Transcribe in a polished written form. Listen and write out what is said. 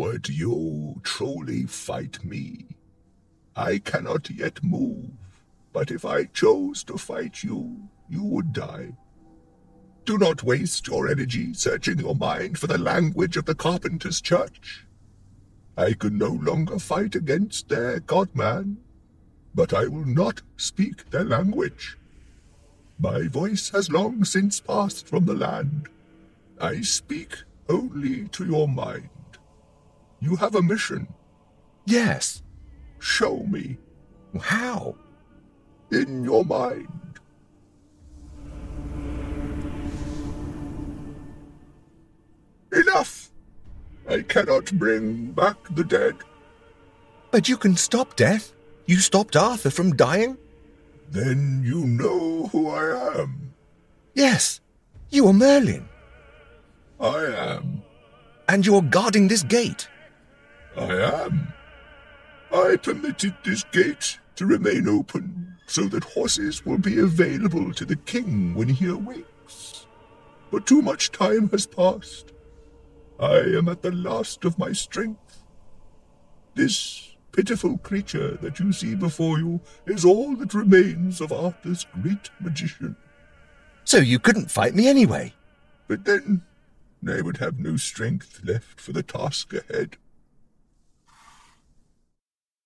Would you truly fight me? I cannot yet move, but if I chose to fight you, you would die. Do not waste your energy searching your mind for the language of the Carpenter's Church. I can no longer fight against their God-man, but I will not speak their language. My voice has long since passed from the land. I speak only to your mind. You have a mission. Yes. Show me. How? In your mind. Enough! I cannot bring back the dead. But you can stop death. You stopped Arthur from dying. Then you know who I am. Yes, you are Merlin. I am. And you're guarding this gate. I am. I permitted this gate to remain open so that horses will be available to the king when he awakes. But too much time has passed. I am at the last of my strength. This pitiful creature that you see before you is all that remains of Arthur's great magician. So you couldn't fight me anyway? But then I would have no strength left for the task ahead.